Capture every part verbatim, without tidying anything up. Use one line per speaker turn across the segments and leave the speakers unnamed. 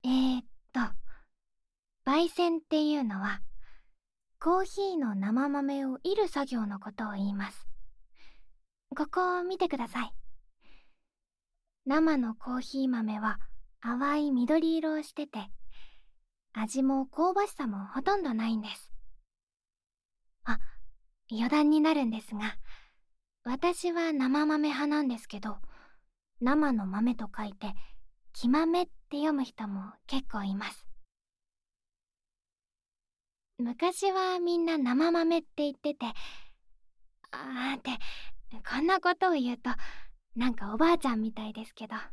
えーっと、焙煎っていうのは、コーヒーの生豆を煎る作業のことを言います。ここを見てください。生のコーヒー豆は淡い緑色をしてて、味も香ばしさもほとんどないんです。あ、余談になるんですが、私は生豆派なんですけど、生の豆と書いて、生豆って読む人も結構います。昔はみんな生豆って言ってて、あーって、こんなことを言うと、なんかおばあちゃんみたいですけど。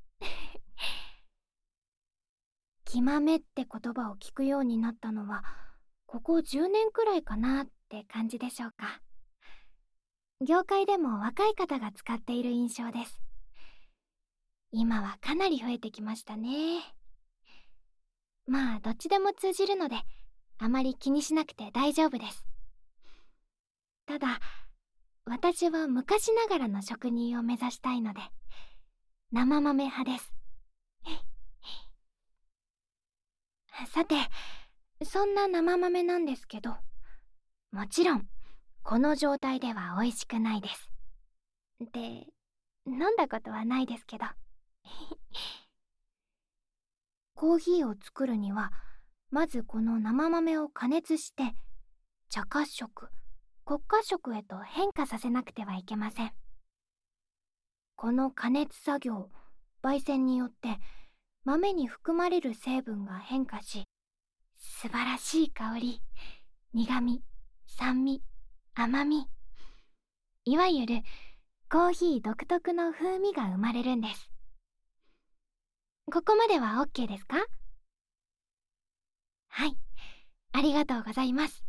生豆って言葉を聞くようになったのは、ここじゅうねんくらいかなって感じでしょうか。業界でも若い方が使っている印象です。今はかなり増えてきましたね。まあ、どっちでも通じるので、あまり気にしなくて大丈夫です。ただ、私は昔ながらの職人を目指したいので、生豆派です。さて、そんな生豆なんですけど、もちろん、この状態では美味しくないです。で、飲んだことはないですけど。コーヒーを作るには、まずこの生豆を加熱して、茶褐色、黒褐色へと変化させなくてはいけません。この加熱作業、焙煎によって豆に含まれる成分が変化し、素晴らしい香り、苦味、酸味、甘み、いわゆるコーヒー独特の風味が生まれるんです。ここまでは オーケー ですか？はい、ありがとうございます。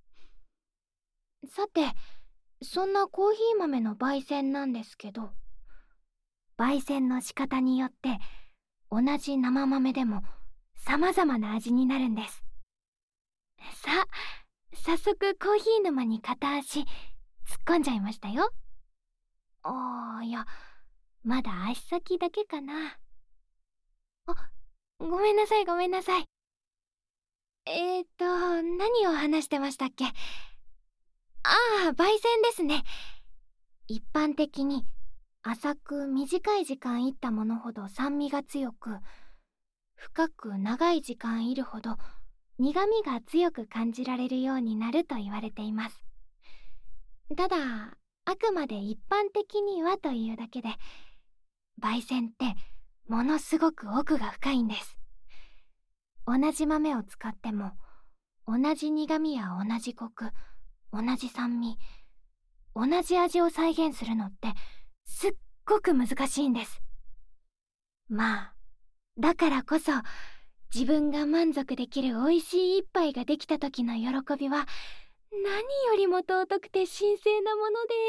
さて、そんなコーヒー豆の焙煎なんですけど、焙煎の仕方によって同じ生豆でも様々な味になるんです。さあ、早速コーヒー沼に片足突っ込んじゃいましたよ。あー、いや、まだ足先だけかな。あ、ごめんなさいごめんなさい。えーと、何を話してましたっけ？ああ、焙煎ですね。一般的に浅く短い時間煎ったものほど酸味が強く、深く長い時間煎るほど苦味が強く感じられるようになると言われています。ただ、あくまで一般的にはというだけで、焙煎ってものすごく奥が深いんです。同じ豆を使っても、同じ苦味や同じコク、同じ酸味、同じ味を再現するのってすっごく難しいんです。まあ、だからこそ自分が満足できる美味しい一杯ができた時の喜びは何よりも尊くて神聖なもので。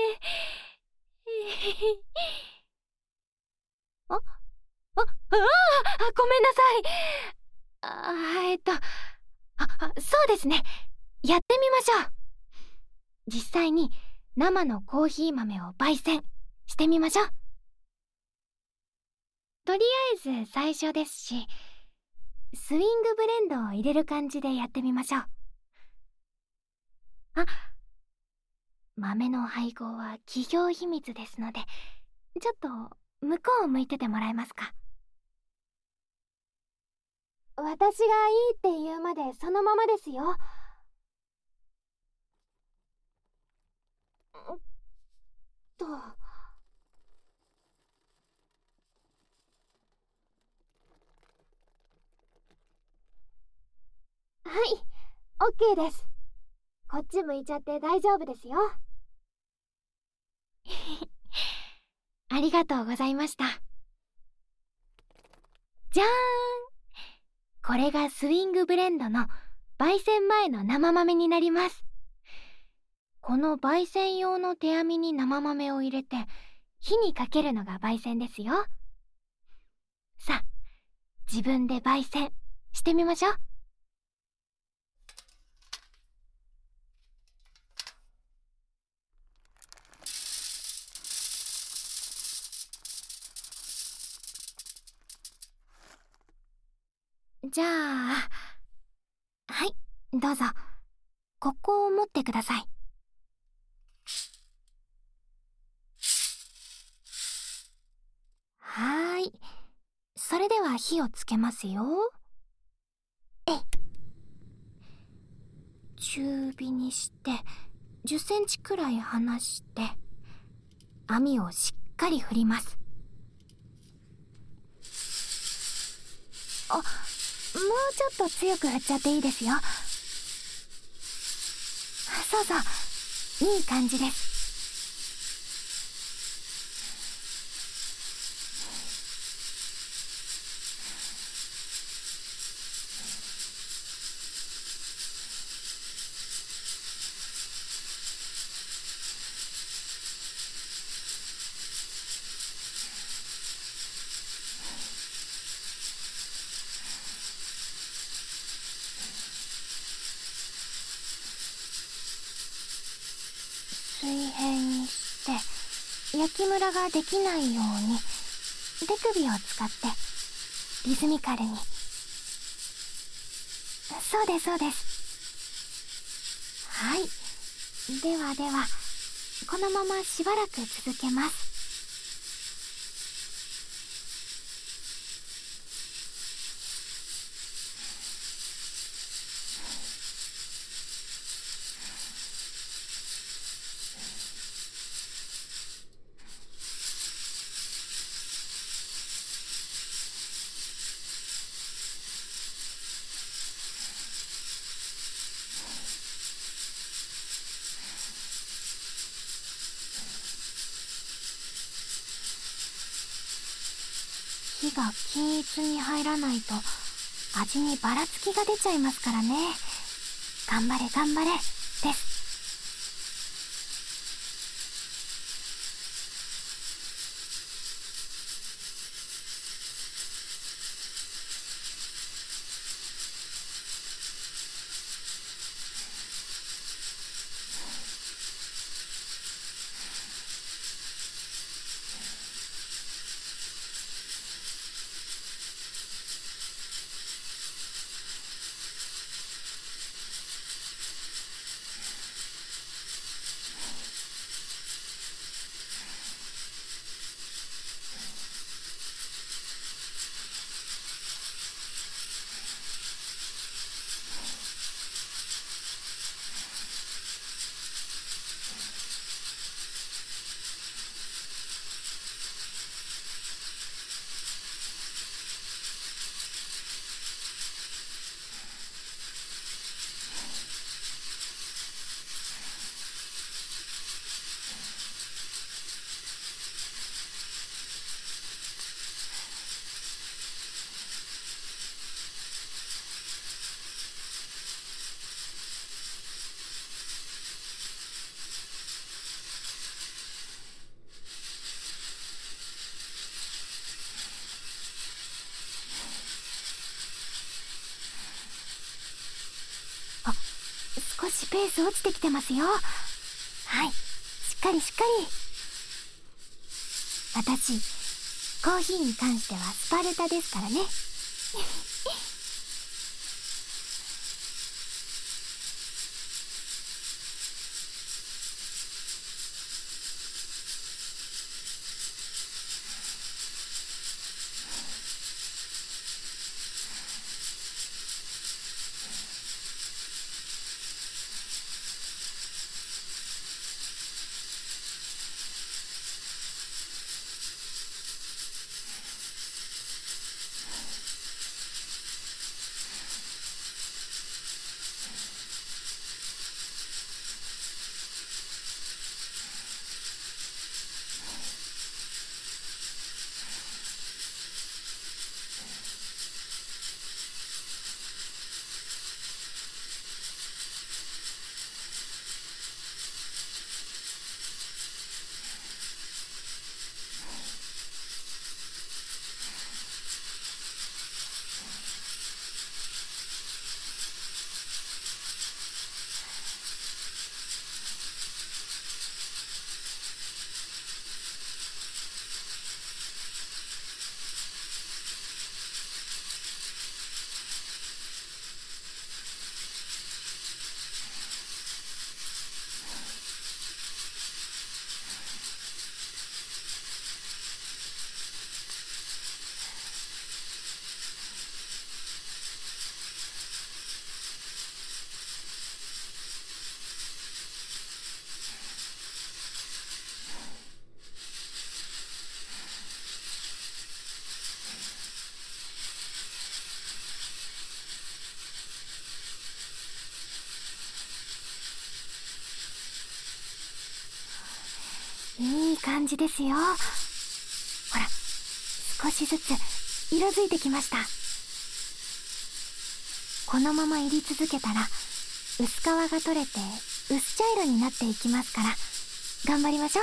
あ、あ、ああ、ごめんなさい。あ、えっと、あ、あ、そうですね。やってみましょう。実際に生のコーヒー豆を焙煎してみましょう。とりあえず最初ですし、スイングブレンドを入れる感じでやってみましょう。あ、豆の配合は企業秘密ですので、ちょっと向こうを向いててもらえますか？私がいいって言うまでそのままですよ。と。はい、オッケーです。こっち向いちゃって大丈夫ですよ。ありがとうございました。じゃーん、これがスイングブレンドの焙煎前の生豆になります。この焙煎用の手編みに生豆を入れて火にかけるのが焙煎ですよ。さあ、自分で焙煎してみましょう。 じゃあ、はい、どうぞ。ここを持ってください。はーい。それでは火をつけますよ。えい。中火にしてじゅっセンチくらい離して網をしっかり振ります。あ、もうちょっと強く振っちゃっていいですよ。そうそう、いい感じです。水平にして焼きムラができないように手首を使ってリズミカルに。そうですそうです。はい。ではでは、このまましばらく続けます。火が均一に入らないと味にばらつきが出ちゃいますからね。頑張れ頑張れです。あ、少しペース落ちてきてますよ。はい、しっかりしっかり。私、コーヒーに関してはスパルタですからね。 いい感じですよ。ほら、少しずつ色づいてきました。このまま煎り続けたら薄皮が取れて薄茶色になっていきますから、頑張りましょう。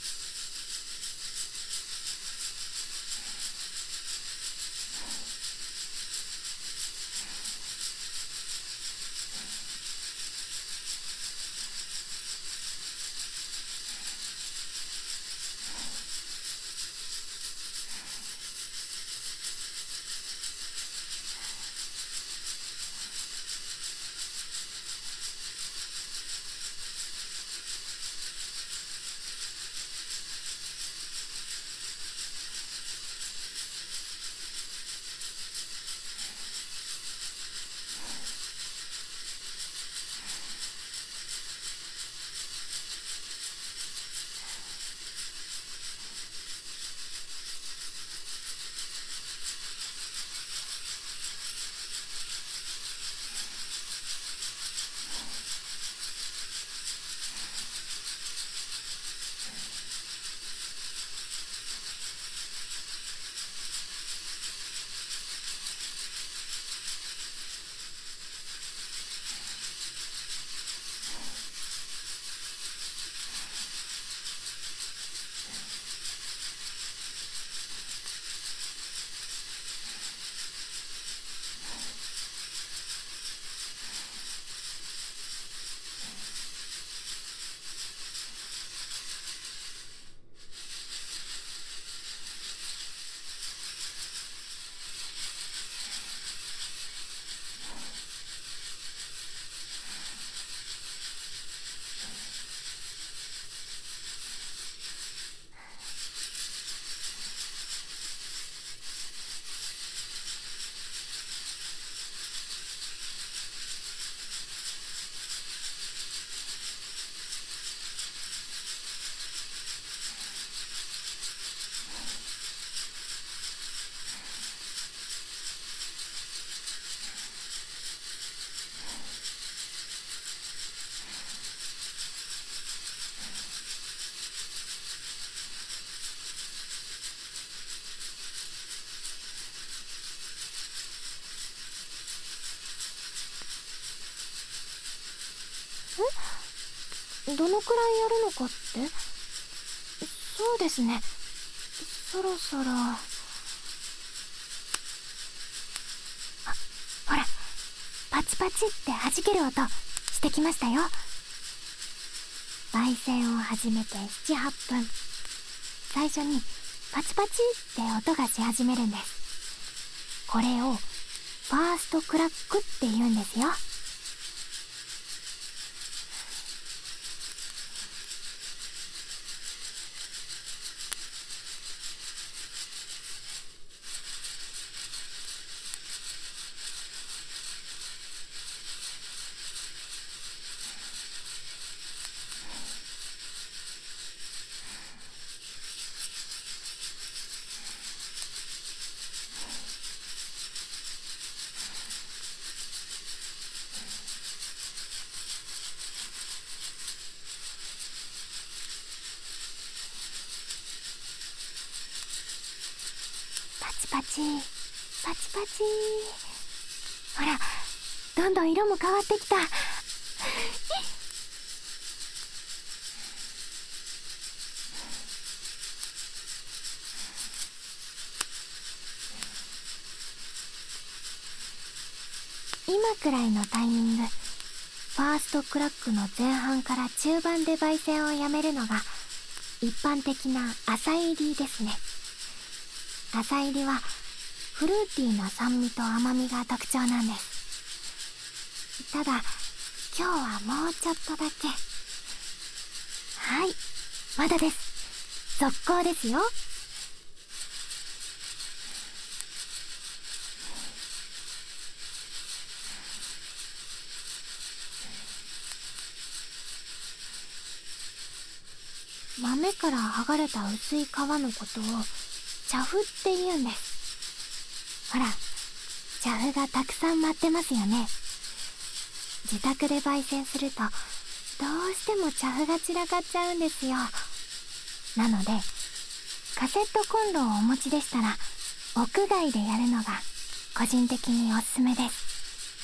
どのくらいやるのかって？そうですね、そろそろ。あ、ほら、パチパチって弾ける音してきましたよ。焙煎を始めてなな、はっぷん、最初にパチパチって音がし始めるんです。これをファーストクラックって言うんですよ。パチパチパチパチ。ほら、どんどん色も変わってきた。今くらいのタイミング、ファーストクラックの前半から中盤で焙煎をやめるのが一般的な浅煎りですね。浅煎りはフルーティーな酸味と甘みが特徴なんです。ただ今日はもうちょっとだけ。はい、まだです。続行ですよ。豆から剥がれた薄い皮のことを茶粉って言うんです。ほら、茶粉がたくさん舞ってますよね。自宅で焙煎するとどうしても茶粉が散らかっちゃうんですよ。 なのでカセットコンロをお持ちでしたら屋外でやるのが個人的におすすめです。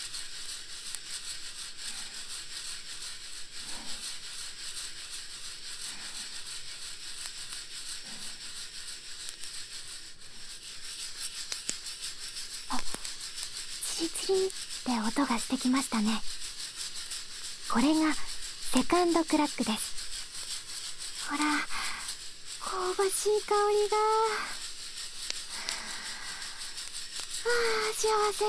あ、チリチリって音がしてきましたね。これがセカンドクラックです。ほら、香ばしい香りが。ああ、幸せ。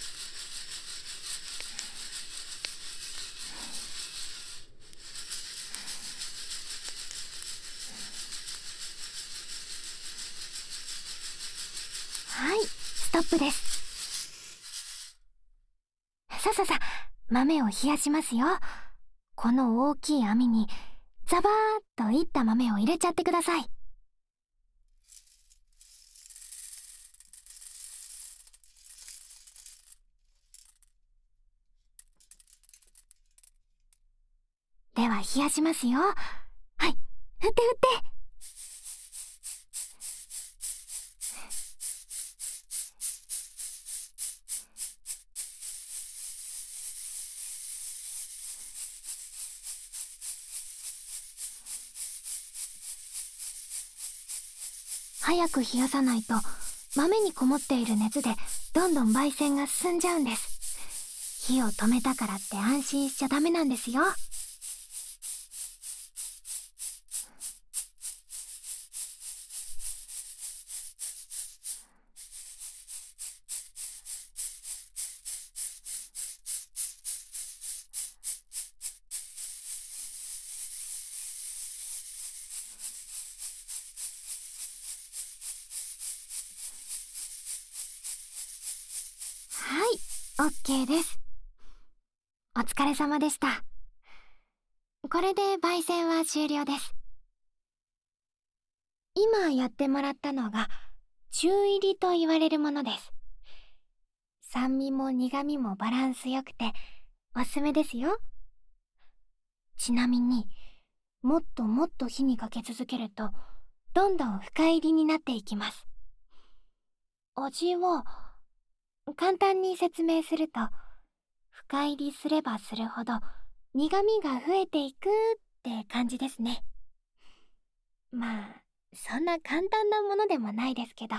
はい、ストップです。さささ、豆を冷やしますよ。この大きい網にザバーッといった豆を入れちゃってください。では冷やしますよ。はい、振って振って。早く冷やさないと豆にこもっている熱でどんどん焙煎が進んじゃうんです。火を止めたからって安心しちゃダメなんですよ。はい、オッケーです。お疲れ様でした。これで焙煎は終了です。今やってもらったのが中入りと言われるものです。酸味も苦味もバランスよくておすすめですよ。ちなみにもっともっと火にかけ続けるとどんどん深入りになっていきます。味は簡単に説明すると、深入りすればするほど苦味が増えていくって感じですね。まあそんな簡単なものでもないですけど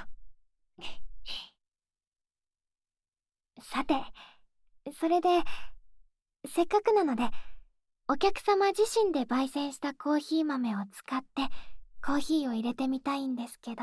さて、それでせっかくなのでお客様自身で焙煎したコーヒー豆を使ってコーヒーを入れてみたいんですけど、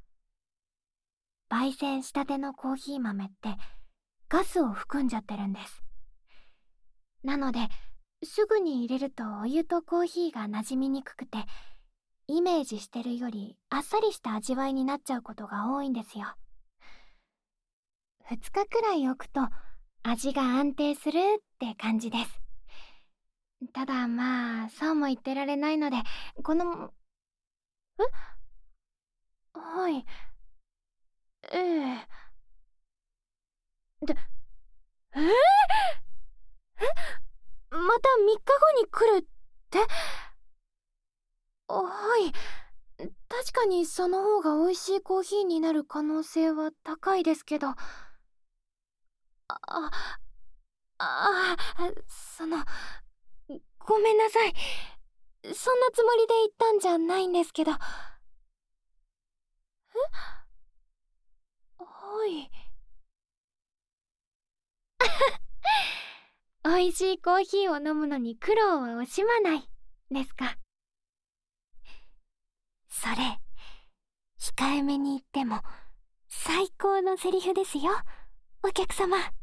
焙煎したてのコーヒー豆ってガスを含んじゃってるんです。なのですぐに入れるとお湯とコーヒーが馴染みにくくて、イメージしてるよりあっさりした味わいになっちゃうことが多いんですよ。ふつかくらい置くと味が安定するって感じです。ただまあそうも言ってられないので、このえはいええでえー、えまたみっかごに来るってはい、確かにその方が美味しいコーヒーになる可能性は高いですけど、あああそのごめんなさい、そんなつもりで言ったんじゃないんですけど。えはい美味しいコーヒーを飲むのに苦労は惜しまないですか。それ控えめに言っても最高のセリフですよ、お客様。